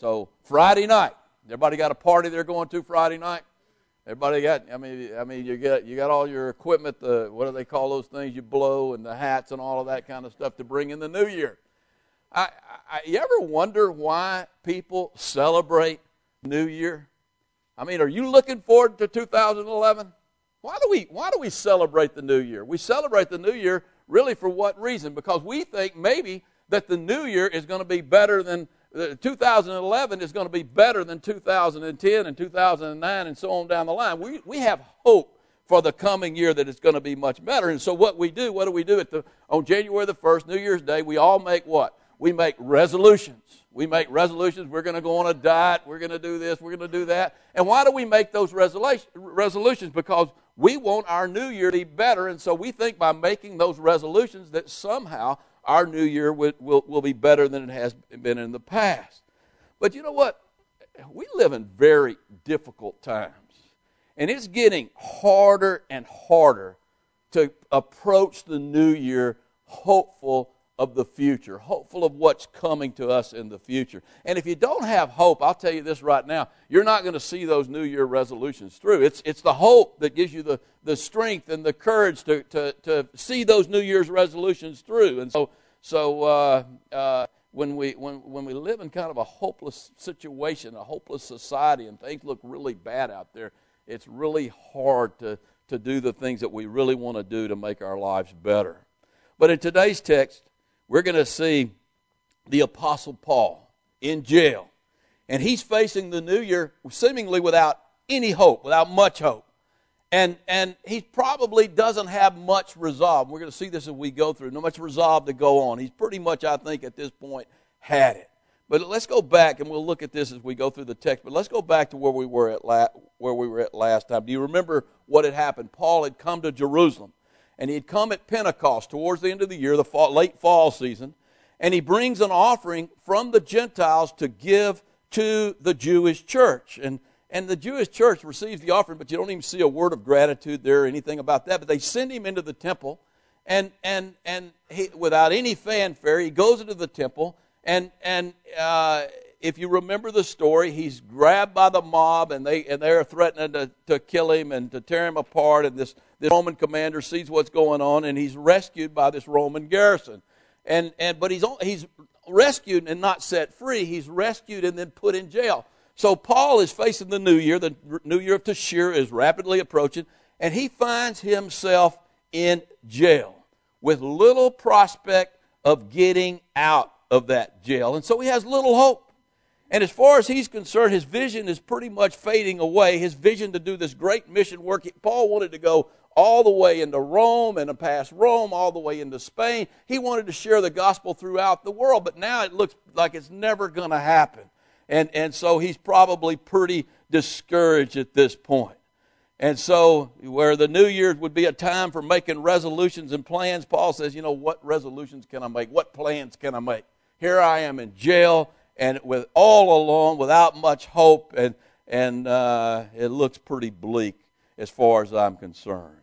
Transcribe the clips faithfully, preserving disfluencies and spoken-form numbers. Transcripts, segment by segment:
So Friday night, everybody got a party they're going to Friday night? Everybody got, I mean, I mean, you got you got all your equipment, the what do they call those things you blow, and the hats and all of that kind of stuff to bring in the new year. I, I, you ever wonder why people celebrate New Year? I mean, are you looking forward to two thousand eleven? Why do we why do we celebrate the New Year? We celebrate the New Year really for what reason? Because we think maybe that the New Year is going to be better than uh, two thousand eleven is going to be better than two thousand ten and two thousand nine and so on down the line. We we have hope for the coming year that it's going to be much better. And so what we do, what do we do at the on January the first, New Year's Day? We all make what? We make resolutions. We make resolutions. We're going to go on a diet. We're going to do this. We're going to do that. And why do we make those resolutions? Because we want our new year to be better. And so we think by making those resolutions that somehow our new year will, will, will be better than it has been in the past. But you know what? We live in very difficult times. And it's getting harder and harder to approach the new year hopeful of the future, hopeful of what's coming to us in the future. And if you don't have hope, I'll tell you this right now, you're not going to see those New Year resolutions through. It's it's the hope that gives you the, the strength and the courage to, to, to see those New Year's resolutions through. And so so uh, uh, when we when when we live in kind of a hopeless situation, a hopeless society, and things look really bad out there, it's really hard to, to do the things that we really want to do to make our lives better. But in today's text, we're going to see the Apostle Paul in jail. And he's facing the new year seemingly without any hope, without much hope. And, and he probably doesn't have much resolve. We're going to see this as we go through. Not much resolve to go on. He's pretty much, I think, at this point, had it. But let's go back, and we'll look at this as we go through the text. But let's go back to where we were at, la- where we were at last time. Do you remember what had happened? Paul had come to Jerusalem. And he had come at Pentecost towards the end of the year, the fall, late fall season, and he brings an offering from the Gentiles to give to the Jewish church. And, and the Jewish church receives the offering, but you don't even see a word of gratitude there or anything about that. But they send him into the temple, and and and he, without any fanfare, he goes into the temple, and and uh, if you remember the story, he's grabbed by the mob, and they and they're threatening to, to kill him and to tear him apart, and this The Roman commander sees what's going on, and he's rescued by this Roman garrison. And and but he's he's rescued and not set free. He's rescued and then put in jail. So Paul is facing the new year. The new year of Tashir is rapidly approaching, and he finds himself in jail with little prospect of getting out of that jail. And so he has little hope. And as far as he's concerned, his vision is pretty much fading away. His vision to do this great mission work. Paul wanted to go all the way into Rome and past Rome, all the way into Spain. He wanted to share the gospel throughout the world, but now it looks like it's never going to happen. And, and so he's probably pretty discouraged at this point. And so where the New Year would be a time for making resolutions and plans, Paul says, you know, what resolutions can I make? What plans can I make? Here I am in jail, and with all alone, without much hope, and, and uh, it looks pretty bleak as far as I'm concerned.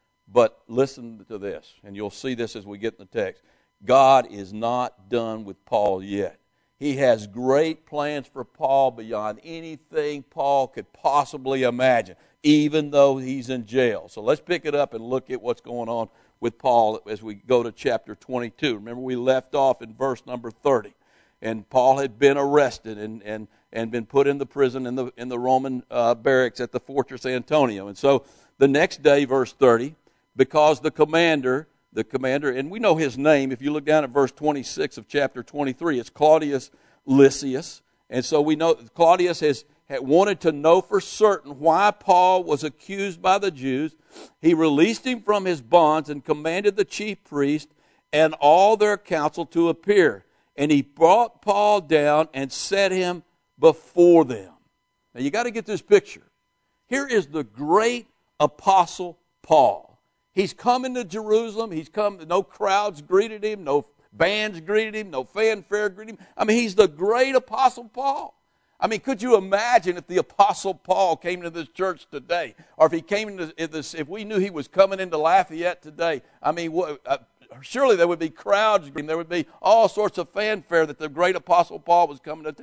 But listen to this, and you'll see this as we get in the text. God is not done with Paul yet. He has great plans for Paul beyond anything Paul could possibly imagine, even though he's in jail. So let's pick it up and look at what's going on with Paul as we go to chapter twenty-two. Remember, we left off in verse number thirty. And Paul had been arrested and, and, and been put in the prison in the, in the Roman uh, barracks at the Fortress Antonia. And so the next day, verse thirty, because the commander, the commander, and we know his name, if you look down at verse twenty-six of chapter twenty-three, it's Claudius Lysias. And so we know Claudius has had wanted to know for certain why Paul was accused by the Jews. He released him from his bonds and commanded the chief priest and all their council to appear. And he brought Paul down and set him before them. Now you got to get this picture. Here is the great apostle Paul. He's coming to Jerusalem. He's come. No crowds greeted him. No bands greeted him. No fanfare greeted him. I mean, he's the great apostle Paul. I mean, could you imagine if the apostle Paul came to this church today, or if he came into this, if we knew he was coming into Lafayette today? I mean, what, uh, surely there would be crowds. There would be all sorts of fanfare that the great apostle Paul was coming to town.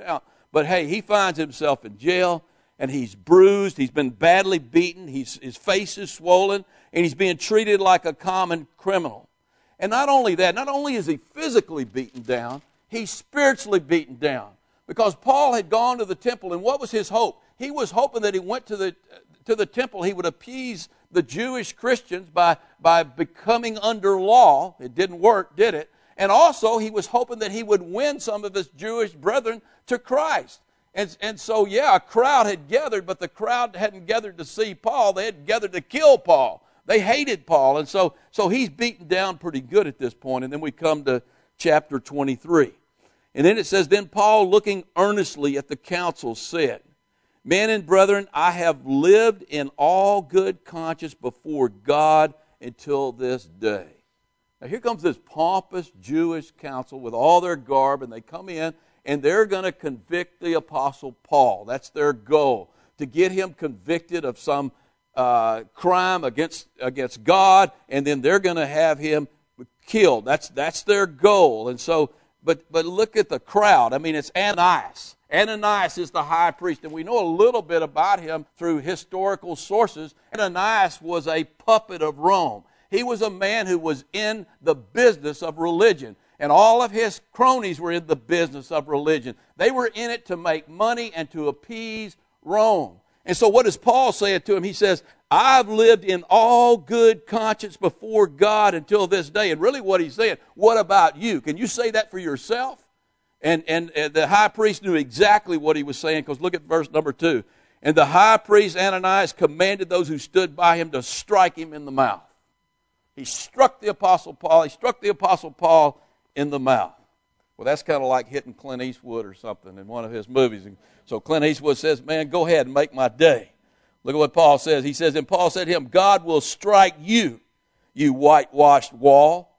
But hey, he finds himself in jail, and he's bruised. He's been badly beaten. He's, his face is swollen, and he's being treated like a common criminal. And not only that, not only is he physically beaten down, he's spiritually beaten down. Because Paul had gone to the temple, and what was his hope? He was hoping that he went to the, to the temple, he would appease the Jewish Christians by, by becoming under law. It didn't work, did it? And also, he was hoping that he would win some of his Jewish brethren to Christ. And, and so, yeah, a crowd had gathered, but the crowd hadn't gathered to see Paul. They had gathered to kill Paul. They hated Paul. And so, so he's beaten down pretty good at this point. And then we come to chapter twenty-three. And then it says, then Paul, looking earnestly at the council, said, men and brethren, I have lived in all good conscience before God until this day. Now here comes this pompous Jewish council with all their garb, and they come in, and they're going to convict the Apostle Paul. That's their goal, to get him convicted of some uh, crime against, against God, and then they're going to have him killed. That's, that's their goal. And so, but, but look at the crowd. I mean, it's Ananias. Ananias is the high priest, and we know a little bit about him through historical sources. Ananias was a puppet of Rome. He was a man who was in the business of religion, and all of his cronies were in the business of religion. They were in it to make money and to appease Rome. And so what does Paul say to him? He says, I've lived in all good conscience before God until this day. And really what he's saying, what about you? Can you say that for yourself? And, and, and the high priest knew exactly what he was saying, because look at verse number two. And the high priest Ananias commanded those who stood by him to strike him in the mouth. He struck the Apostle Paul. He struck the Apostle Paul in the mouth. Well, that's kind of like hitting Clint Eastwood or something in one of his movies. And so Clint Eastwood says, man, go ahead and make my day. Look at what Paul says. He says, and Paul said to him, God will strike you, you whitewashed wall.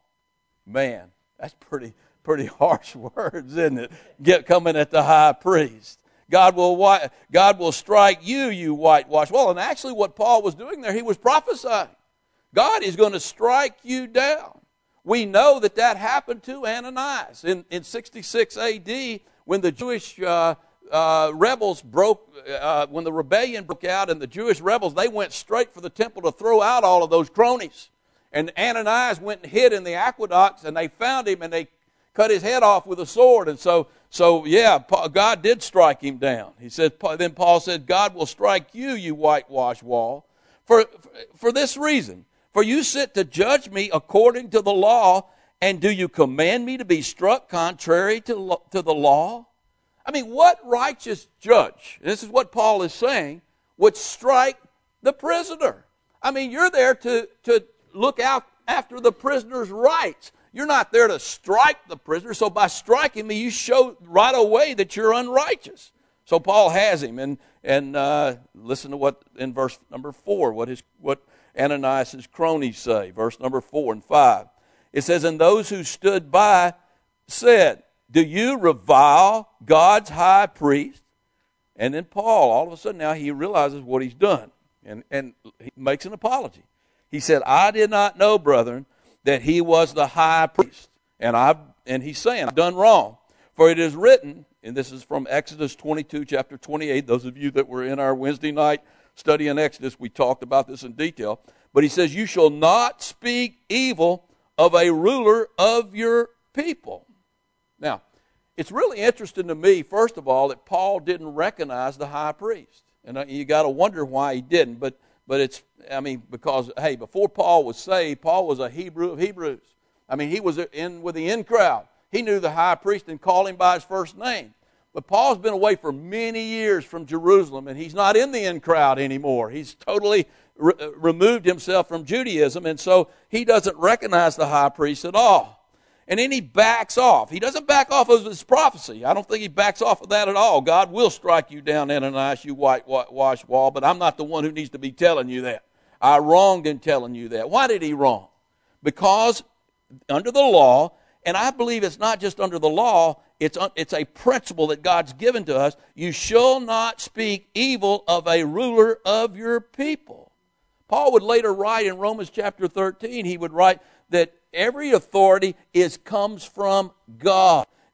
Man, that's pretty pretty harsh words, isn't it? Get coming at the high priest. God will God will strike you, you whitewashed wall. And actually what Paul was doing there, he was prophesying. God is going to strike you down. We know that that happened to Ananias in, in sixty-six A D when the Jewish uh, uh, rebels broke, uh, when the rebellion broke out, and the Jewish rebels, they went straight for the temple to throw out all of those cronies. And Ananias went and hid in the aqueducts, and they found him, and they cut his head off with a sword. And so, so yeah, God did strike him down. He said, then Paul said, God will strike you, you whitewashed wall, for, for this reason. For you sit to judge me according to the law, and do you command me to be struck contrary to, to the law? I mean, what righteous judge, and this is what Paul is saying, would strike the prisoner? I mean, you're there to, to look out after the prisoner's rights. You're not there to strike the prisoner, so by striking me, you show right away that you're unrighteous. So Paul has him, and and uh, listen to what in verse number four, what his what Ananias' cronies say, verse number four and five. It says, and those who stood by said, do you revile God's high priest? And then Paul, all of a sudden now he realizes what he's done, and, and he makes an apology. He said, I did not know, brethren, that he was the high priest. And I and he's saying, I've done wrong. For it is written, and this is from Exodus twenty-two, chapter twenty-eight. Those of you that were in our Wednesday night study in Exodus, we talked about this in detail. But he says, you shall not speak evil of a ruler of your people. Now, it's really interesting to me, first of all, that Paul didn't recognize the high priest. And you got to wonder why he didn't. But But it's, I mean, because, hey, before Paul was saved, Paul was a Hebrew of Hebrews. I mean, he was in with the in crowd. He knew the high priest and called him by his first name. But Paul's been away for many years from Jerusalem, and he's not in the in crowd anymore. He's totally re- removed himself from Judaism, and so he doesn't recognize the high priest at all. And then he backs off. He doesn't back off of his prophecy. I don't think he backs off of that at all. God will strike you down, Ananias, you whitewashed wall, but I'm not the one who needs to be telling you that. I wronged in telling you that. Why did he wrong? Because under the law, and I believe it's not just under the law, it's, it's a principle that God's given to us, you shall not speak evil of a ruler of your people. Paul would later write in Romans chapter thirteen, he would write that every authority is comes from God.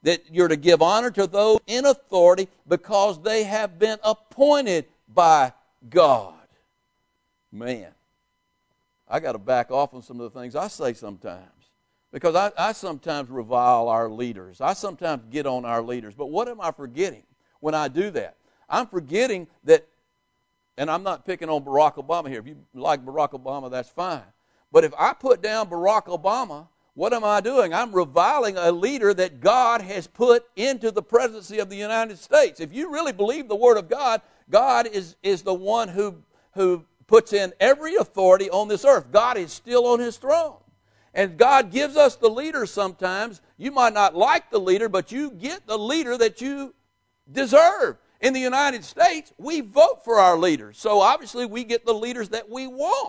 that you're to give honor to those in authority because they have been appointed by God. Man, I got to back off on some of the things I say sometimes. Because I, I sometimes revile our leaders. I sometimes get on our leaders. But what am I forgetting when I do that? I'm forgetting that, and I'm not picking on Barack Obama here. If you like Barack Obama, that's fine. But if I put down Barack Obama, what am I doing? I'm reviling a leader that God has put into the presidency of the United States. If you really believe the Word of God, God is, is the one who, who puts in every authority on this earth. God is still on His throne. And God gives us the leader sometimes. You might not like the leader, but you get the leader that you deserve. In the United States, we vote for our leaders. So obviously we get the leaders that we want.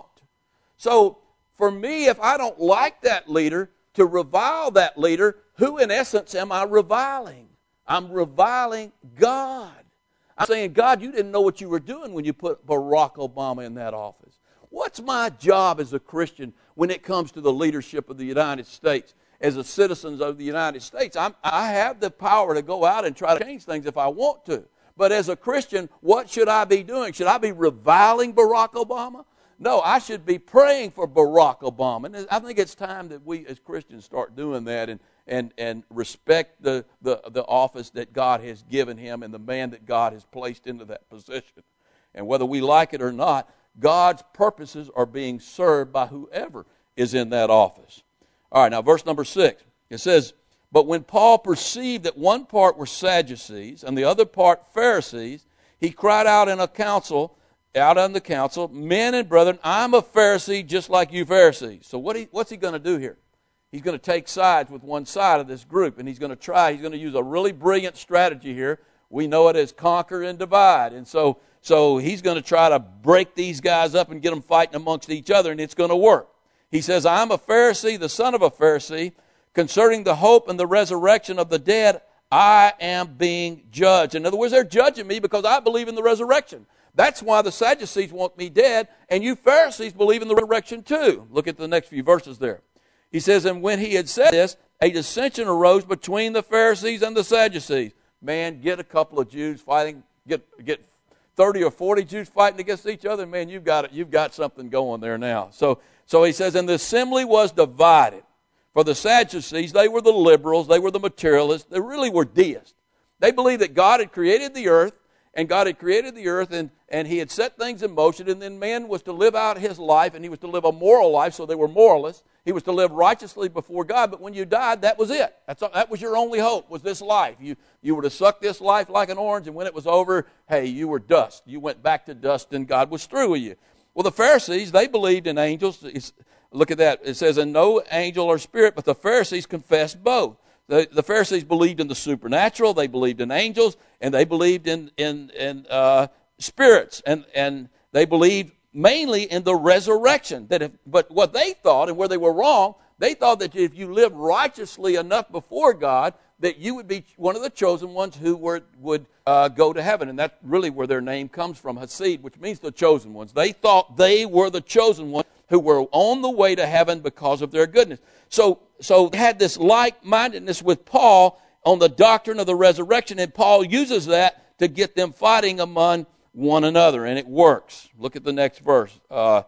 So for me, if I don't like that leader, to revile that leader, who in essence am I reviling? I'm reviling God. I'm saying, God, you didn't know what you were doing when you put Barack Obama in that office. What's my job as a Christian when it comes to the leadership of the United States? As a citizen of the United States, I'm, I have the power to go out and try to change things if I want to. But as a Christian, what should I be doing? Should I be reviling Barack Obama? No, I should be praying for Barack Obama. And I think it's time that we as Christians start doing that and, and, and respect the, the, the office that God has given him and the man that God has placed into that position. And whether we like it or not, God's purposes are being served by whoever is in that office. All right, now verse number six. It says, but when Paul perceived that one part were Sadducees and the other part Pharisees, he cried out in a council, out on the council, men and brethren, I'm a Pharisee just like you Pharisees. So what he, what's he going to do here? He's going to take sides with one side of this group, and he's going to try, he's going to use a really brilliant strategy here. We know it as conquer and divide. And so, so he's going to try to break these guys up and get them fighting amongst each other, and it's going to work. He says, I'm a Pharisee, the son of a Pharisee. Concerning the hope and the resurrection of the dead, I am being judged. In other words, they're judging me because I believe in the resurrection. That's why the Sadducees want me dead, and you Pharisees believe in the resurrection too. Look at the next few verses there. He says, and when he had said this, a dissension arose between the Pharisees and the Sadducees. Man, get a couple of Jews fighting, get get thirty or forty Jews fighting against each other, man, you've got it, you've got something going there now. So, so he says, and the assembly was divided. For the Sadducees, they were the liberals, they were the materialists, they really were deists. They believed that God had created the earth, and God had created the earth, and, and he had set things in motion, and then man was to live out his life, and he was to live a moral life, so they were moralists. He was to live righteously before God, but when you died, that was it. That's, that was your only hope, was this life. You, you were to suck this life like an orange, and when it was over, hey, you were dust. You went back to dust, and God was through with you. Well, the Pharisees, they believed in angels. It's, look at that. It says, and no angel or spirit, but the Pharisees confessed both. The, the Pharisees believed in the supernatural, they believed in angels, and they believed in, in, in uh, spirits, and, and they believed mainly in the resurrection. That if, but what they thought, and where they were wrong, they thought that if you lived righteously enough before God, that you would be one of the chosen ones who were, would uh, go to heaven. And that's really where their name comes from, Hasid, which means the chosen ones. They thought they were the chosen ones who were on the way to heaven because of their goodness. So, so they had this like-mindedness with Paul on the doctrine of the resurrection, and Paul uses that to get them fighting among one another, and it works. Look at the next verse. Uh,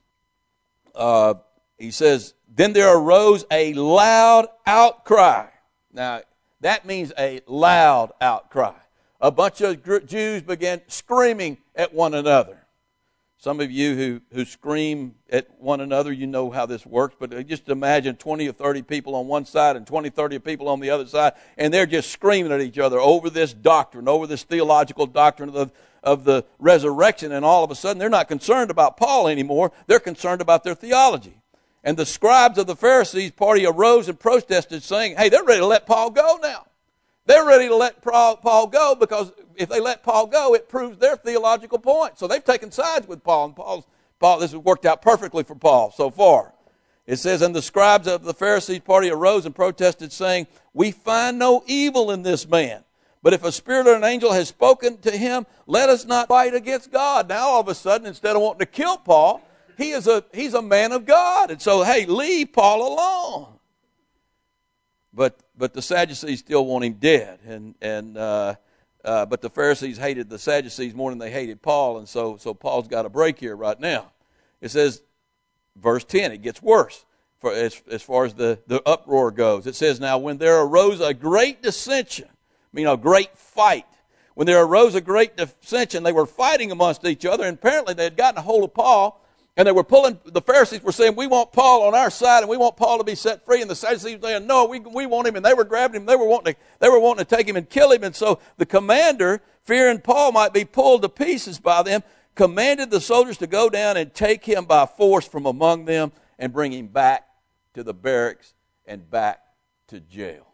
uh, he says, then there arose a loud outcry. Now, that means a loud outcry. A bunch of Jews began screaming at one another. Some of you who, who scream at one another, you know how this works, but just imagine twenty or thirty people on one side and twenty, thirty people on the other side, and they're just screaming at each other over this doctrine, over this theological doctrine of the, of the resurrection, and all of a sudden they're not concerned about Paul anymore, they're concerned about their theology. And the scribes of the Pharisees party arose and protested, saying, hey, they're ready to let Paul go now. They're ready to let Paul go because if they let Paul go, it proves their theological point. So they've taken sides with Paul, and Paul's, Paul, this has worked out perfectly for Paul so far. It says, and the scribes of the Pharisees party arose and protested, saying, we find no evil in this man. But if a spirit or an angel has spoken to him, let us not fight against God. Now all of a sudden, instead of wanting to kill Paul, he is a he's a man of God. And so, hey, leave Paul alone. but but the Sadducees still want him dead, and and uh, uh, but the Pharisees hated the Sadducees more than they hated Paul, and so so Paul's got a break here right now. It says, verse ten, it gets worse for as as far as the the uproar goes. It says, now when there arose a great dissension, I mean a great fight. When there arose a great dissension, they were fighting amongst each other, and apparently they had gotten a hold of Paul. And they were pulling, the Pharisees were saying, we want Paul on our side, and we want Paul to be set free. And the Sadducees were saying, no, we, we want him. And they were grabbing him. They were wanting to, they were wanting to take him and kill him. And so the commander, fearing Paul might be pulled to pieces by them, commanded the soldiers to go down and take him by force from among them and bring him back to the barracks and back to jail.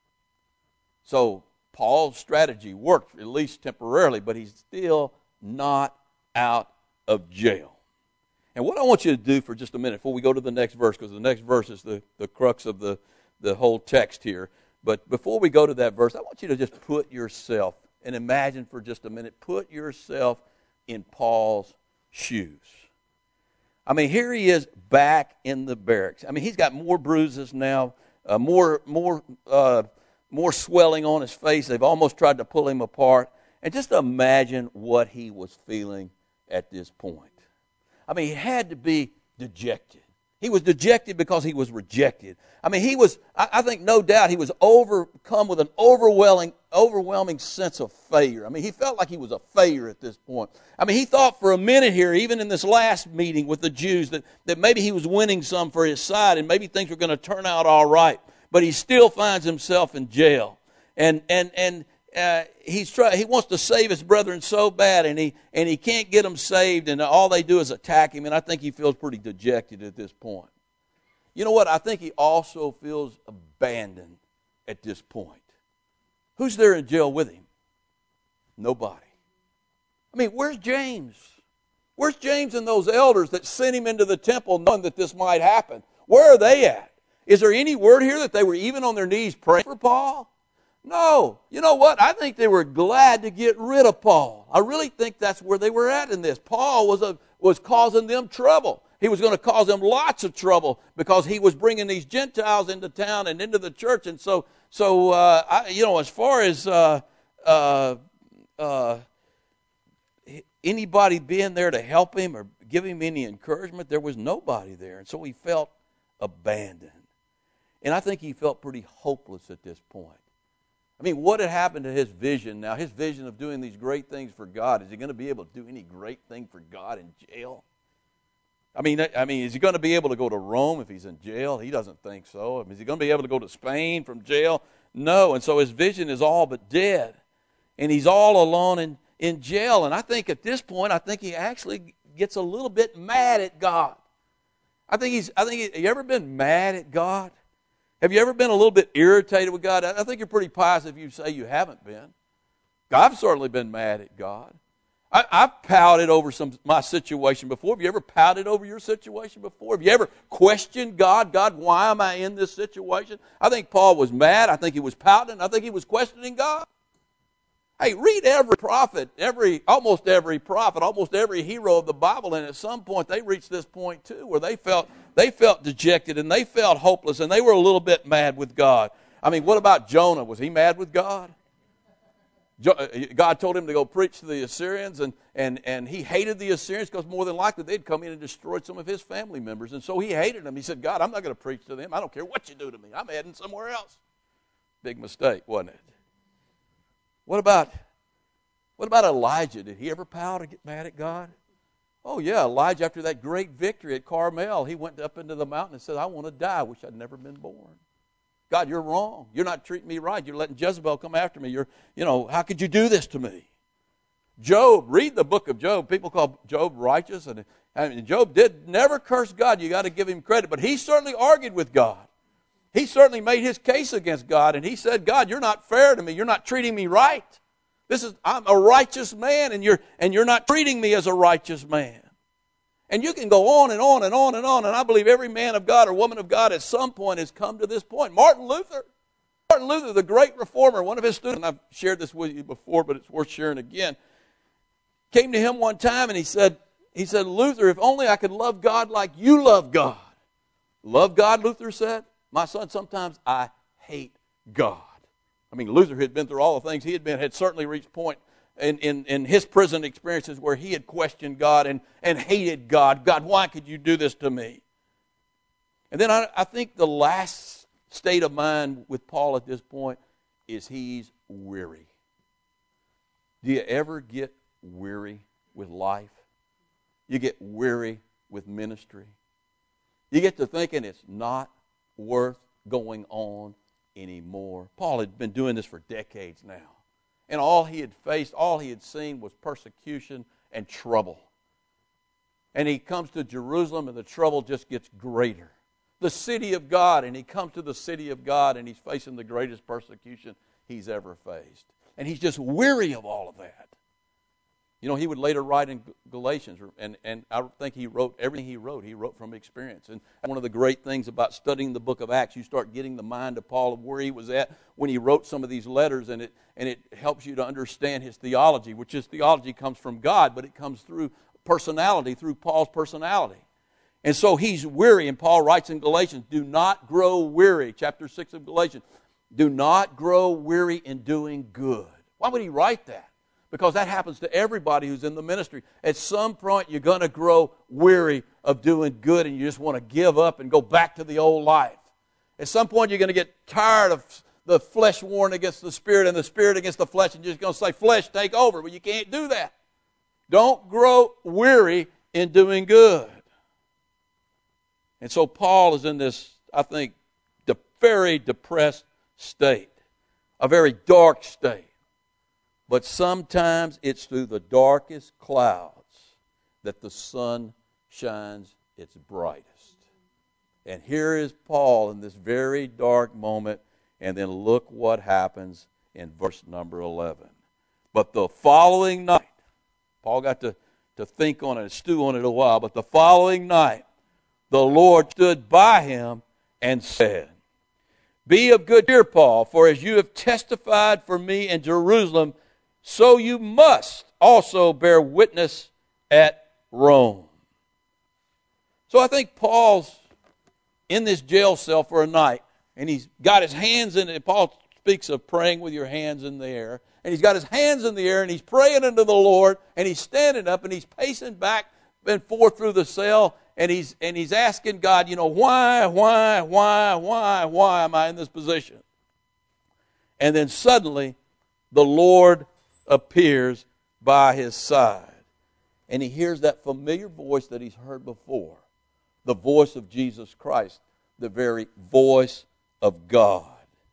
So Paul's strategy worked, at least temporarily, but he's still not out of jail. And what I want you to do for just a minute before we go to the next verse, because the next verse is the, the crux of the, the whole text here. But before we go to that verse, I want you to just put yourself, and imagine for just a minute, put yourself in Paul's shoes. I mean, here he is back in the barracks. I mean, he's got more bruises now, uh, more, more, uh, more swelling on his face. They've almost tried to pull him apart. And just imagine what he was feeling at this point. I mean, he had to be dejected. He was dejected because he was rejected. I mean, he was, I, I think no doubt he was overcome with an overwhelming, overwhelming sense of failure. I mean, he felt like he was a failure at this point. I mean, he thought for a minute here, even in this last meeting with the Jews, that, that maybe he was winning some for his side and maybe things were going to turn out all right. But he still finds himself in jail. And, and, and, Uh, he's try, he wants to save his brethren so bad, and he and he can't get them saved, and all they do is attack him, and I think he feels pretty dejected at this point. You know what? I think he also feels abandoned at this point. Who's there in jail with him? Nobody. I mean, where's James? Where's James and those elders that sent him into the temple knowing that this might happen? Where are they at? Is there any word here that they were even on their knees praying for Paul? No. You know what? I think they were glad to get rid of Paul. I really think that's where they were at in this. Paul was a, was causing them trouble. He was going to cause them lots of trouble because he was bringing these Gentiles into town and into the church. And so, so uh, I, you know, as far as uh, uh, uh, anybody being there to help him or give him any encouragement, there was nobody there. And so he felt abandoned. And I think he felt pretty hopeless at this point. I mean, what had happened to his vision now? His vision of doing these great things for God. Is he going to be able to do any great thing for God in jail? I mean, I mean, is he going to be able to go to Rome if he's in jail? He doesn't think so. I mean, is he going to be able to go to Spain from jail? No. And so his vision is all but dead. And he's all alone in, in jail. And I think at this point, I think he actually gets a little bit mad at God. I think he's, I think, he, have you ever been mad at God? Have you ever been a little bit irritated with God? I think you're pretty pious if you say you haven't been. I've certainly been mad at God. I, I've pouted over some my situation before. Have you ever pouted over your situation before? Have you ever questioned God? God, why am I in this situation? I think Paul was mad. I think he was pouting. I think he was questioning God. Hey, read every prophet, every almost every prophet, almost every hero of the Bible, and at some point they reached this point too, where they felt they felt dejected and they felt hopeless and they were a little bit mad with God. I mean, what about Jonah? Was he mad with God? God told him to go preach to the Assyrians, and, and, and he hated the Assyrians because more than likely they'd come in and destroyed some of his family members. And so he hated them. He said, God, I'm not going to preach to them. I don't care what you do to me. I'm heading somewhere else. Big mistake, wasn't it? What about, what about Elijah? Did he ever pout or get mad at God? Oh, yeah, Elijah, after that great victory at Carmel, he went up into the mountain and said, I want to die. I wish I'd never been born. God, you're wrong. You're not treating me right. You're letting Jezebel come after me. You're, you know, how could you do this to me? Job, read the book of Job. People call Job righteous. And, and Job did never curse God. You got to give him credit. But he certainly argued with God. He certainly made his case against God. And he said, God, you're not fair to me. You're not treating me right. This is, I'm a righteous man, and you're, and you're not treating me as a righteous man. And you can go on and on and on and on, and I believe every man of God or woman of God at some point has come to this point. Martin Luther, Martin Luther, the great reformer, one of his students, and I've shared this with you before, but it's worth sharing again, came to him one time and he said, he said, Luther, if only I could love God like you love God. Love God, Luther said? My son, sometimes I hate God. I mean, Luther had been through all the things he had been, had certainly reached a point in, in, in his prison experiences where he had questioned God and, and hated God. God, why could you do this to me? And then I, I think the last state of mind with Paul at this point is he's weary. Do you ever get weary with life? You get weary with ministry. You get to thinking it's not worth going on anymore. Paul had been doing this for decades now. And all he had faced, all he had seen was persecution and trouble. And he comes to Jerusalem and the trouble just gets greater. The city of God, and he comes to the city of God and he's facing the greatest persecution he's ever faced. And he's just weary of all of that. You know, he would later write in Galatians, and, and I think he wrote, everything he wrote, he wrote from experience. And one of the great things about studying the book of Acts, you start getting the mind of Paul of where he was at when he wrote some of these letters, and it and it helps you to understand his theology, which his theology comes from God, but it comes through personality, through Paul's personality. And so he's weary, and Paul writes in Galatians, do not grow weary, chapter six of Galatians, do not grow weary in doing good. Why would he write that? Because that happens to everybody who's in the ministry. At some point, you're going to grow weary of doing good and you just want to give up and go back to the old life. At some point, you're going to get tired of the flesh warring against the spirit and the spirit against the flesh and you're just going to say, flesh, take over. But you can't do that. Don't grow weary in doing good. And so Paul is in this, I think, de- very depressed state, a very dark state. But sometimes it's through the darkest clouds that the sun shines its brightest. And here is Paul in this very dark moment, and then look what happens in verse number eleven. But the following night, Paul got to, to think on it and stew on it a while, but the following night, the Lord stood by him and said, be of good cheer, Paul, for as you have testified for me in Jerusalem, so you must also bear witness at Rome. So I think Paul's in this jail cell for a night, and he's got his hands in it. Paul speaks of praying with your hands in the air. And he's got his hands in the air, and he's praying unto the Lord, and he's standing up, and he's pacing back and forth through the cell, and he's and he's asking God, you know, why, why, why, why, why am I in this position? And then suddenly, the Lord appears by his side. And he hears that familiar voice that he's heard before. The voice of Jesus Christ. The very voice of God.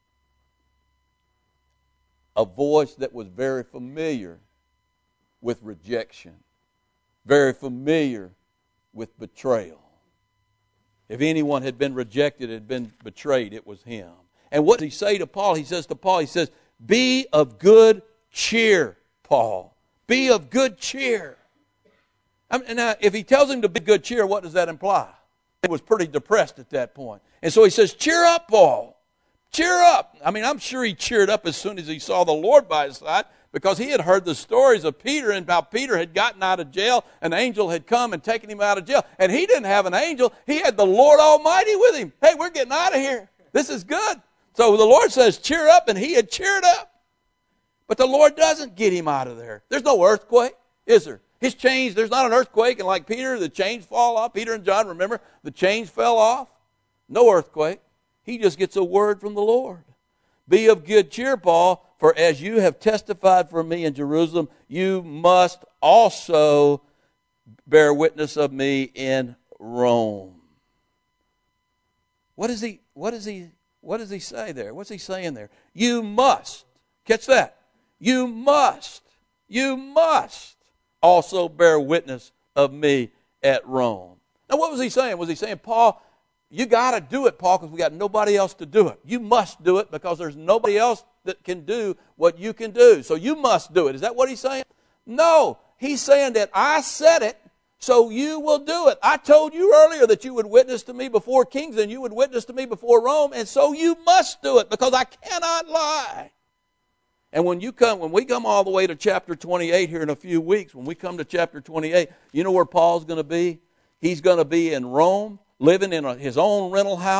A voice that was very familiar with rejection. Very familiar with betrayal. If anyone had been rejected, had been betrayed, it was him. And what does he say to Paul? He says to Paul, he says, be of good cheer, Paul. Be of good cheer. I mean, now, if he tells him to be good cheer, what does that imply? He was pretty depressed at that point. And so he says, cheer up, Paul. Cheer up. I mean, I'm sure he cheered up as soon as he saw the Lord by his side, because he had heard the stories of Peter and how Peter had gotten out of jail. An angel had come and taken him out of jail. And he didn't have an angel. He had the Lord Almighty with him. Hey, we're getting out of here. This is good. So the Lord says, cheer up, and he had cheered up. But the Lord doesn't get him out of there. There's no earthquake, is there? His chains, there's not an earthquake, and like Peter, the chains fall off. Peter and John, remember, the chains fell off. No earthquake. He just gets a word from the Lord. Be of good cheer, Paul, for as you have testified for me in Jerusalem, you must also bear witness of me in Rome. What is he, what is he, what does he say there? What's he saying there? You must. Catch that. You must. You must also bear witness of me at Rome. Now, what was he saying? Was he saying, Paul, you got to do it, Paul, because we got nobody else to do it. You must do it because there's nobody else that can do what you can do. So you must do it. Is that what he's saying? No. He's saying that I said it, so you will do it. I told you earlier that you would witness to me before kings and you would witness to me before Rome, and so you must do it because I cannot lie. And when you come, when we come all the way to chapter twenty-eight here in a few weeks, when we come to chapter twenty-eight, you know where Paul's going to be? He's going to be in Rome, living in a, his own rental house,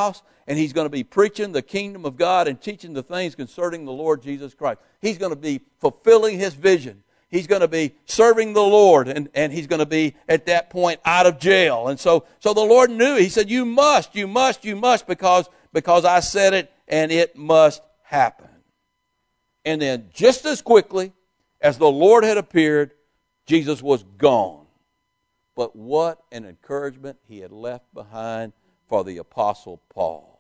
and he's going to be preaching the kingdom of God and teaching the things concerning the Lord Jesus Christ. He's going to be fulfilling his vision. He's going to be serving the Lord, and, and he's going to be, at that point, out of jail. And so, so the Lord knew. He said, you must, you must, you must, because, because I said it, and it must happen. And then, just as quickly as the Lord had appeared, Jesus was gone. But what an encouragement he had left behind for the Apostle Paul.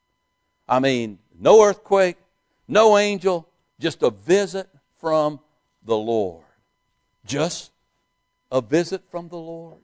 I mean, no earthquake, no angel, just a visit from the Lord. Just a visit from the Lord.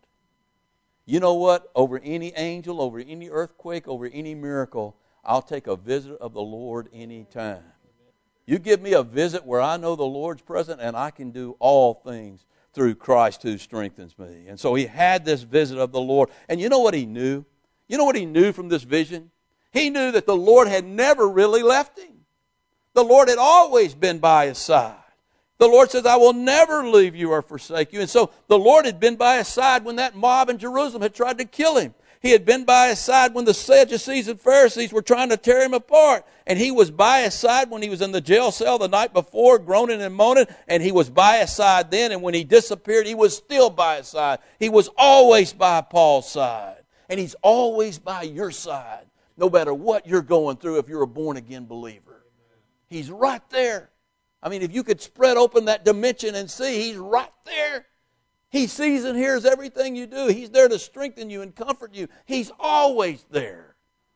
You know what? Over any angel, over any earthquake, over any miracle, I'll take a visit of the Lord anytime. You give me a visit where I know the Lord's present and I can do all things through Christ who strengthens me. And so he had this visit of the Lord. And you know what he knew? You know what he knew from this vision? He knew that the Lord had never really left him. The Lord had always been by his side. The Lord says, I will never leave you or forsake you. And so the Lord had been by his side when that mob in Jerusalem had tried to kill him. He had been by his side when the Sadducees and Pharisees were trying to tear him apart. And he was by his side when he was in the jail cell the night before, groaning and moaning. And he was by his side then. And when he disappeared, he was still by his side. He was always by Paul's side. And he's always by your side, no matter what you're going through if you're a born-again believer. He's right there. I mean, if you could spread open that dimension and see, he's right there. He sees and hears everything you do. He's there to strengthen you and comfort you. He's always there.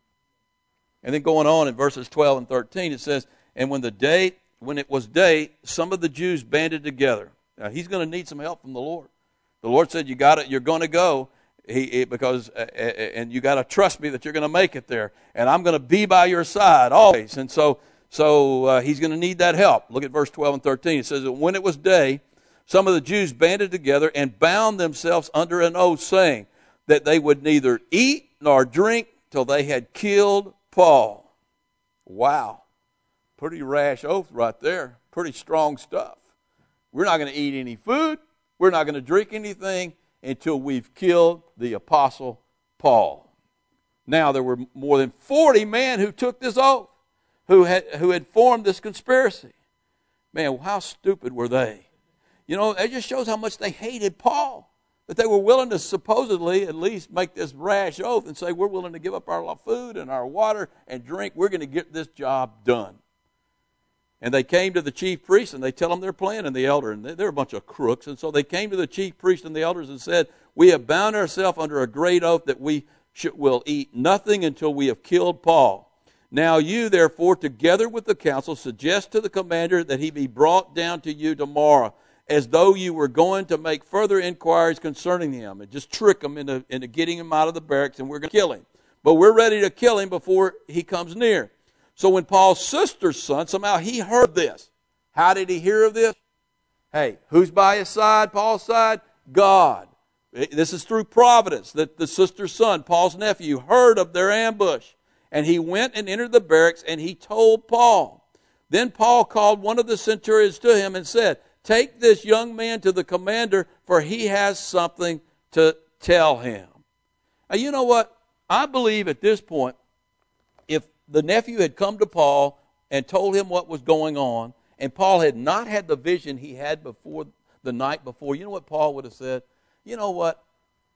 And then going on in verses twelve and thirteen, it says, and when the day, when it was day, some of the Jews banded together. Now, he's going to need some help from the Lord. The Lord said, you got it, you're going to go. He, he, because uh, uh, and you got to trust me that you're going to make it there. And I'm going to be by your side always. And so So uh, he's going to need that help. Look at verse twelve and thirteen. It says that when it was day, some of the Jews banded together and bound themselves under an oath, saying that they would neither eat nor drink till they had killed Paul. Wow. Pretty rash oath right there. Pretty strong stuff. We're not going to eat any food. We're not going to drink anything until we've killed the Apostle Paul. Now, there were more than forty men who took this oath. Who had who had formed this conspiracy. Man, how stupid were they? You know, it just shows how much they hated Paul. That they were willing to supposedly at least make this rash oath and say, we're willing to give up our food and our water and drink. We're going to get this job done. And they came to the chief priests and they tell them their plan and the elder. And they're a bunch of crooks. And so they came to the chief priests and the elders and said, we have bound ourselves under a great oath that we should, will eat nothing until we have killed Paul. Now you, therefore, together with the council, suggest to the commander that he be brought down to you tomorrow, as though you were going to make further inquiries concerning him, and just trick him into, into getting him out of the barracks, and we're going to kill him. But we're ready to kill him before he comes near. So when Paul's sister's son, somehow he heard this. How did he hear of this? Hey, who's by his side, Paul's side? God. This is through providence that the sister's son, Paul's nephew, heard of their ambush. And he went and entered the barracks, and he told Paul. Then Paul called one of the centurions to him and said, take this young man to the commander, for he has something to tell him. Now, you know what? I believe at this point, if the nephew had come to Paul and told him what was going on, and Paul had not had the vision he had before the night before, you know what Paul would have said? You know what?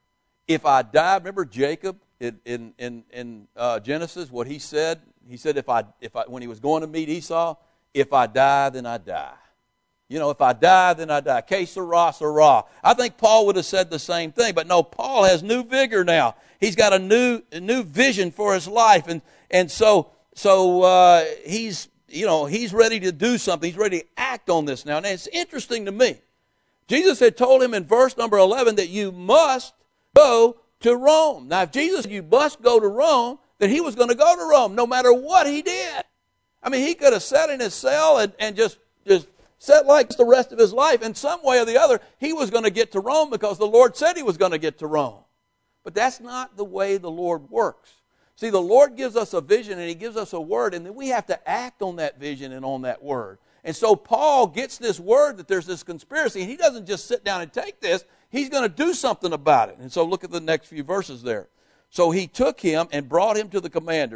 If I die, remember Jacob? In in in, in uh, Genesis, what he said, he said, if I if I when he was going to meet Esau, if I die, then I die. You know, if I die, then I die. Que sera, sera. I think Paul would have said the same thing, but no, Paul has new vigor now. He's got a new a new vision for his life, and and so so uh, he's you know he's ready to do something. He's ready to act on this now. And it's interesting to me. Jesus had told him in verse number eleven that you must go to Rome. Now, if Jesus said you must go to Rome, then he was going to go to Rome no matter what he did. I mean, he could have sat in his cell and, and just, just sat like the rest of his life. In some way or the other, he was going to get to Rome because the Lord said he was going to get to Rome. But that's not the way the Lord works. See, the Lord gives us a vision and he gives us a word, and then we have to act on that vision and on that word. And so Paul gets this word that there's this conspiracy, and he doesn't just sit down and take this. He's going to do something about it. And so look at the next few verses there. So he took him and brought him to the commander.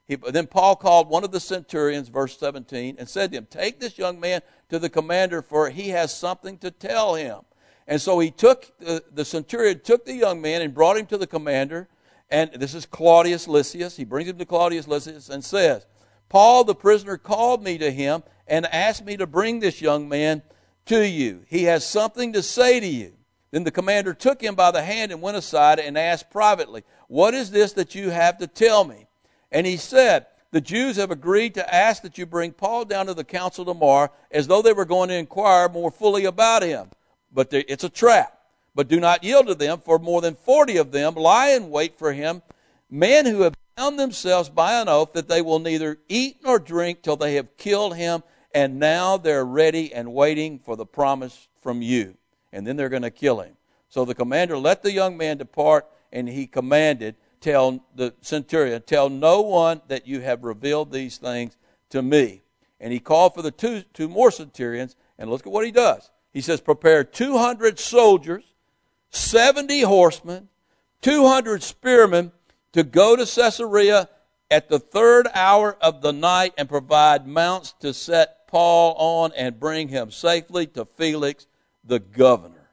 He, then Paul called one of the centurions, verse seventeen, and said to him, take this young man to the commander, for he has something to tell him. And so he took, uh, the centurion took the young man and brought him to the commander. And this is Claudius Lysias. He brings him to Claudius Lysias and says, Paul the prisoner called me to him and asked me to bring this young man to you. He has something to say to you. Then the commander took him by the hand and went aside and asked privately, what is this that you have to tell me? And he said, the Jews have agreed to ask that you bring Paul down to the council tomorrow, as though they were going to inquire more fully about him. But it's a trap. But do not yield to them, for more than forty of them lie in wait for him, men who have bound themselves by an oath that they will neither eat nor drink till they have killed him, and now they're ready and waiting for the promise from you. And then they're going to kill him. So the commander let the young man depart, and he commanded, tell the centurion, tell no one that you have revealed these things to me. And he called for the two, two more centurions, and look at what he does. He says, prepare two hundred soldiers, seventy horsemen, two hundred spearmen to go to Caesarea at the third hour of the night and provide mounts to set Paul on and bring him safely to Felix, the governor.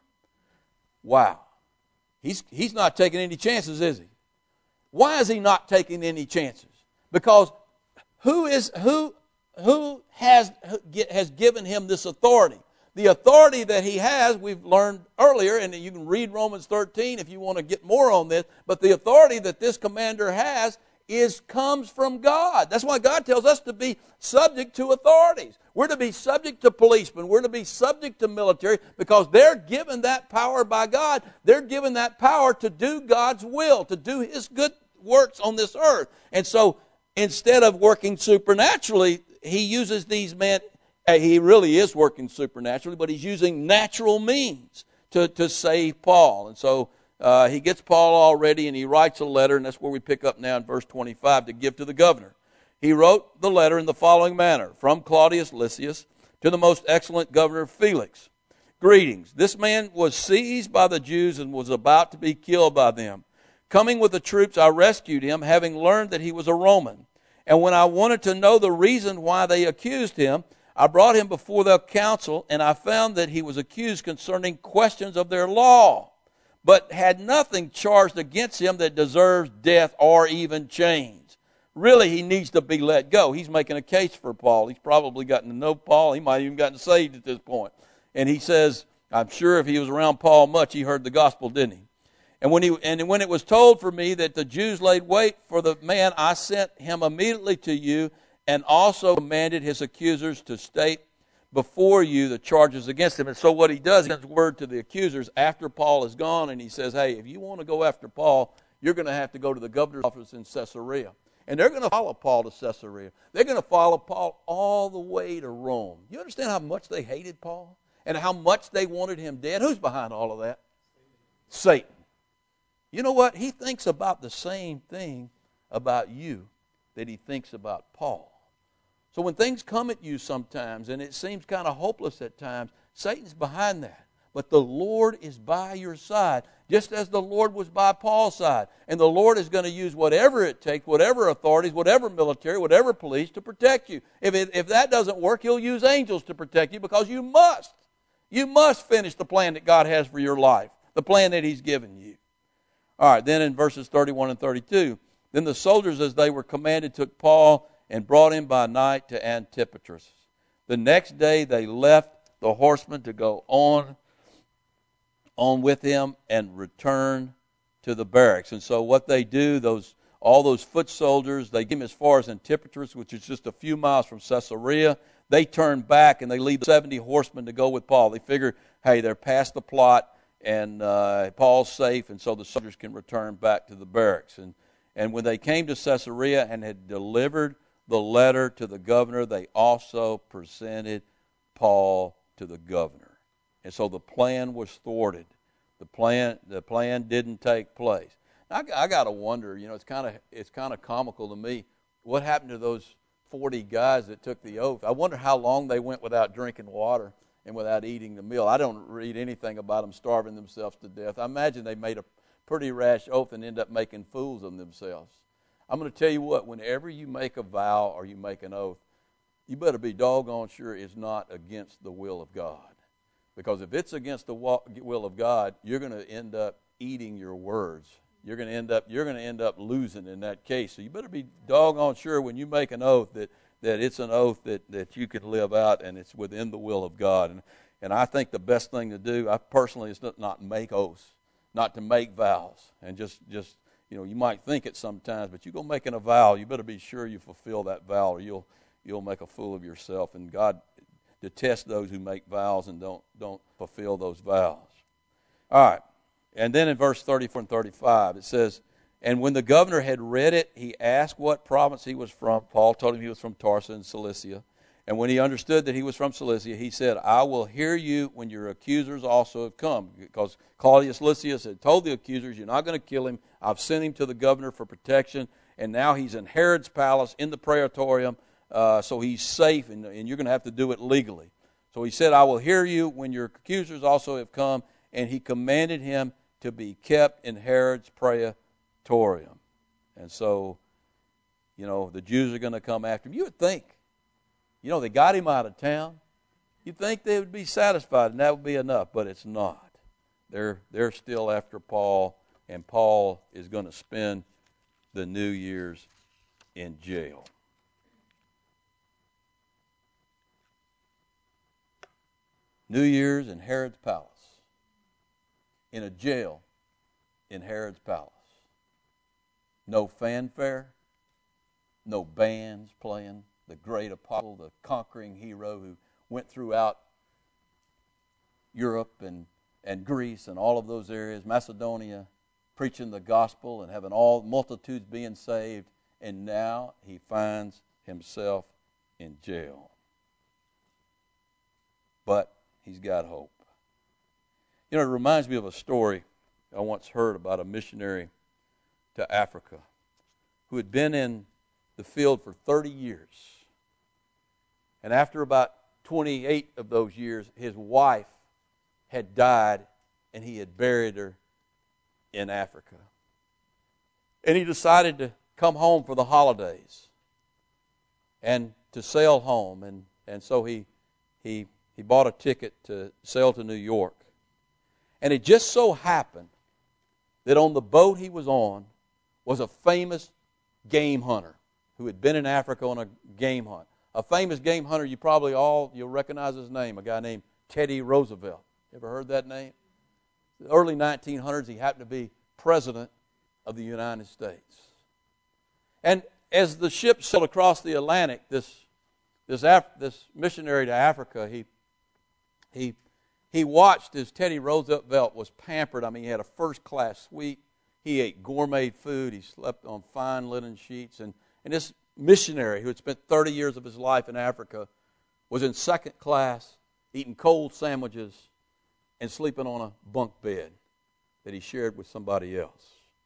Wow. He's, he's not taking any chances, is he? Why is he not taking any chances? Because who is who who has has given him this authority? The authority that he has, we've learned earlier, and you can read Romans thirteen if you want to get more on this, but the authority that this commander has is comes from God. That's why God tells us to be subject to authorities. We're to be subject to policemen. We're to be subject to military because they're given that power by God. They're given that power to do God's will, to do His good works on this earth. And so instead of working supernaturally, He uses these men. He really is working supernaturally, but He's using natural means to, to save Paul. And so Uh, he gets Paul all ready, and he writes a letter, and that's where we pick up now in verse twenty-five, to give to the governor. He wrote the letter in the following manner: from Claudius Lysias to the most excellent governor Felix. Greetings. This man was seized by the Jews and was about to be killed by them. Coming with the troops, I rescued him, having learned that he was a Roman. And when I wanted to know the reason why they accused him, I brought him before the council, and I found that he was accused concerning questions of their law, but had nothing charged against him that deserves death or even chains. Really, he needs to be let go. He's making a case for Paul. He's probably gotten to know Paul. He might have even gotten saved at this point. And he says, I'm sure if he was around Paul much, he heard the gospel, didn't he? And when he and when it was told for me that the Jews laid wait for the man, I sent him immediately to you, and also commanded his accusers to state before you the charges against him. And so what he does, he sends word to the accusers after Paul is gone, and he says, hey, if you want to go after Paul, you're going to have to go to the governor's office in Caesarea. And they're going to follow Paul to Caesarea. They're going to follow Paul all the way to Rome. You understand how much they hated Paul? And how much they wanted him dead? Who's behind all of that? Satan. You know what? He thinks about the same thing about you that he thinks about Paul. So when things come at you sometimes, and it seems kind of hopeless at times, Satan's behind that. But the Lord is by your side, just as the Lord was by Paul's side. And the Lord is going to use whatever it takes, whatever authorities, whatever military, whatever police to protect you. If, it, if that doesn't work, He'll use angels to protect you, because you must. You must finish the plan that God has for your life, the plan that He's given you. All right, then in verses thirty-one and thirty-two, then the soldiers, as they were commanded, took Paul and brought him by night to Antipatris. The next day they left the horsemen to go on, on with him and return to the barracks. And so what they do, those all those foot soldiers, they get him as far as Antipatris, which is just a few miles from Caesarea. They turn back and they leave seventy horsemen to go with Paul. They figure, hey, they're past the plot and uh, Paul's safe, and so the soldiers can return back to the barracks. And, and when they came to Caesarea and had delivered the letter to the governor, they also presented Paul to the governor. And so the plan was thwarted. The plan, the plan didn't take place. Now, I, I got to wonder, you know, it's kind of it's kind of comical to me. What happened to those forty guys that took the oath? I wonder how long they went without drinking water and without eating the meal. I don't read anything about them starving themselves to death. I imagine they made a pretty rash oath and ended up making fools of themselves. I'm going to tell you what, whenever you make a vow or you make an oath, you better be doggone sure it's not against the will of God. Because if it's against the will of God, you're going to end up eating your words. You're going to end up you're going to end up losing in that case. So you better be doggone sure when you make an oath that, that it's an oath that, that you can live out and it's within the will of God. And and I think the best thing to do, I personally, is not, not make oaths, not to make vows. And just, just you know, you might think it sometimes, but you go making a vow, you better be sure you fulfill that vow or you'll you'll make a fool of yourself. And God detests those who make vows and don't don't fulfill those vows. All right. And then in verse thirty-four and thirty-five, it says, and when the governor had read it, he asked what province he was from. Paul told him he was from Tarsus in Cilicia. And when he understood that he was from Cilicia, he said, I will hear you when your accusers also have come. Because Claudius Lysias had told the accusers, you're not going to kill him. I've sent him to the governor for protection. And now he's in Herod's palace in the praetorium. Uh, so he's safe, and, and you're going to have to do it legally. So he said, I will hear you when your accusers also have come. And he commanded him to be kept in Herod's praetorium. And so, you know, the Jews are going to come after him. You would think, you know, they got him out of town. You'd think they would be satisfied, and that would be enough, but it's not. They're, they're still after Paul, and Paul is going to spend the New Year's in jail. New Year's in Herod's palace. In a jail in Herod's palace. No fanfare, no bands playing. The great apostle, the conquering hero who went throughout Europe and, and Greece and all of those areas, Macedonia, preaching the gospel and having all multitudes being saved. And now he finds himself in jail. But he's got hope. You know, it reminds me of a story I once heard about a missionary to Africa who had been in the field for thirty years. And after about twenty-eight of those years, his wife had died and he had buried her in Africa. And he decided to come home for the holidays and to sail home. And, and so he, he, he bought a ticket to sail to New York. And it just so happened that on the boat he was on was a famous game hunter who had been in Africa on a game hunt. A famous game hunter, you probably all, you'll recognize his name, a guy named Teddy Roosevelt. Ever heard that name? In the early nineteen hundreds, he happened to be president of the United States. And as the ship sailed across the Atlantic, this this, Af- this missionary to Africa, he he he watched as Teddy Roosevelt was pampered. I mean, he had a first-class suite. He ate gourmet food. He slept on fine linen sheets. And, and this missionary, who had spent thirty years of his life in Africa, was in second class, eating cold sandwiches, and sleeping on a bunk bed that he shared with somebody else.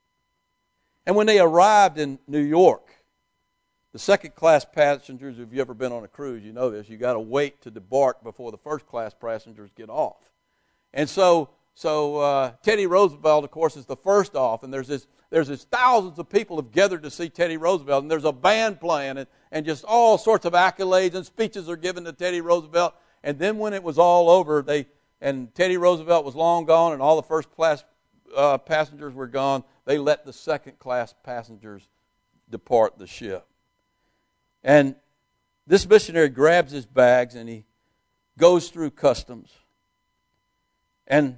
And when they arrived in New York, the second-class passengers, if you've ever been on a cruise, you know this, you got to wait to debark before the first-class passengers get off. And so, so uh, Teddy Roosevelt, of course, is the first off, and there's this, there's this thousands of people have gathered to see Teddy Roosevelt, and there's a band playing, and, and just all sorts of accolades and speeches are given to Teddy Roosevelt. And then when it was all over, they and Teddy Roosevelt was long gone, and all the first-class uh, passengers were gone, they let the second-class passengers depart the ship. And this missionary grabs his bags and he goes through customs. And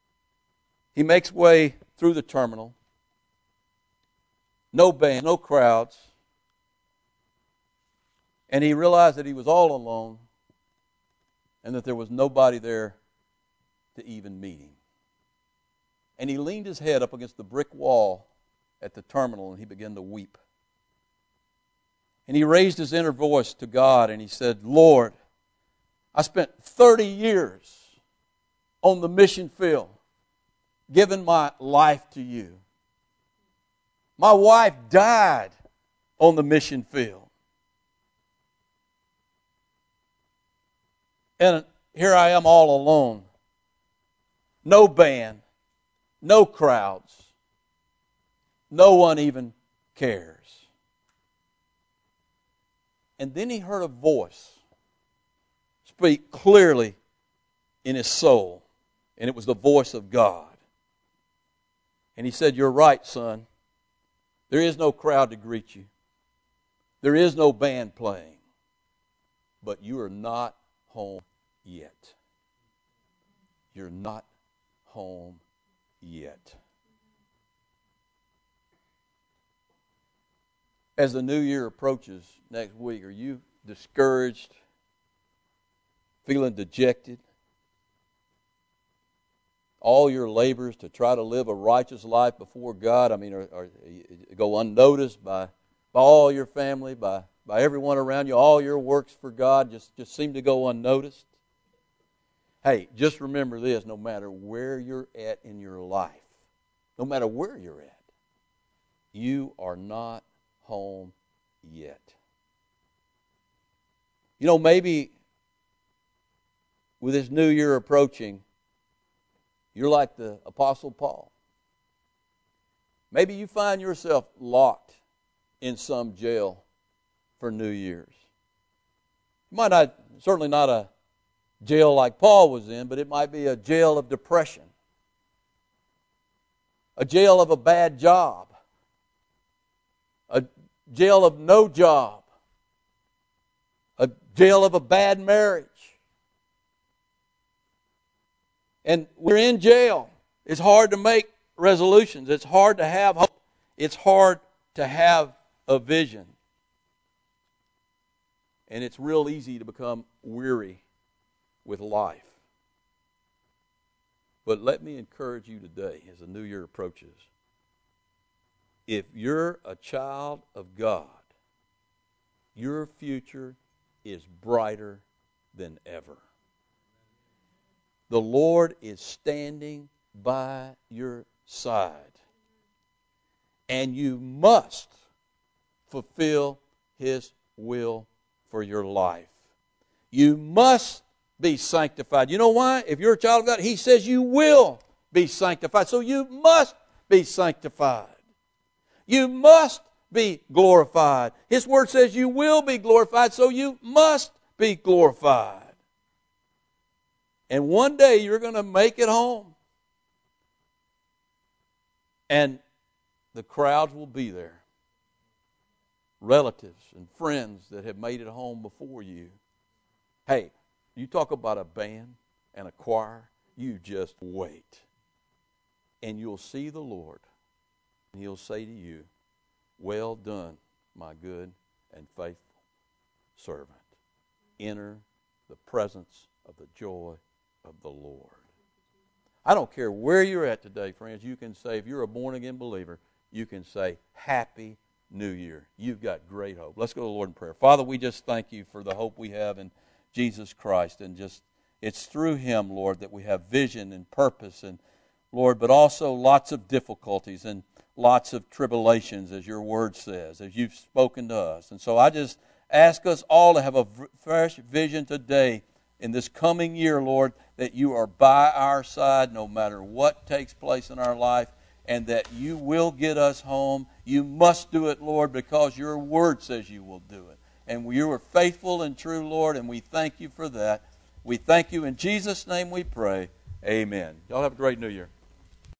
he makes way through the terminal. No band, no crowds. And he realized that he was all alone and that there was nobody there to even meet him. And he leaned his head up against the brick wall at the terminal and he began to weep. And he raised his inner voice to God and he said, Lord, I spent thirty years on the mission field giving my life to you. My wife died on the mission field. And here I am all alone. No band, no crowds. No one even cares. And then he heard a voice speak clearly in his soul. And it was the voice of God. And he said, "You're right, son. There is no crowd to greet you. There is no band playing. But you are not home yet. You're not home yet." As the new year approaches next week, are you discouraged, feeling dejected? All your labors to try to live a righteous life before God, I mean, are, are, go unnoticed by, by all your family, by, by everyone around you. All your works for God just, just seem to go unnoticed. Hey, just remember this, no matter where you're at in your life, no matter where you're at, you are not home yet. You know, maybe with this new year approaching, you're like the Apostle Paul. Maybe you find yourself locked in some jail for New Year's. It might not, certainly not a jail like Paul was in, but it might be a jail of depression, a jail of a bad job, a jail of no job, a jail of a bad marriage. And we're in jail. It's hard to make resolutions. It's hard to have hope. It's hard to have a vision. And it's real easy to become weary with life. But let me encourage you today as the new year approaches. If you're a child of God, your future is brighter than ever. The Lord is standing by your side. And you must fulfill His will for your life. You must be sanctified. You know why? If you're a child of God, He says you will be sanctified. So you must be sanctified. You must be glorified. His Word says you will be glorified, so you must be glorified. And one day you're going to make it home. And the crowds will be there. Relatives and friends that have made it home before you. Hey, you talk about a band and a choir, you just wait. And you'll see the Lord. And He'll say to you, "Well done, my good and faithful servant. Enter the presence of the joy of the Lord." I don't care where you're at today, friends. You can say, if you're a born-again believer, you can say, "Happy New Year." You've got great hope. Let's go to the Lord in prayer. Father, we just thank You for the hope we have in Jesus Christ. And just, it's through Him, Lord, that we have vision and purpose, and Lord, but also lots of difficulties and lots of tribulations, as Your Word says, as You've spoken to us. And so I just ask us all to have a fresh vision today in this coming year, Lord, that You are by our side no matter what takes place in our life, and that You will get us home. You must do it, Lord, because Your Word says You will do it. And You are faithful and true, Lord, and we thank You for that. We thank You in Jesus' name we pray. Amen. Y'all have a great New Year.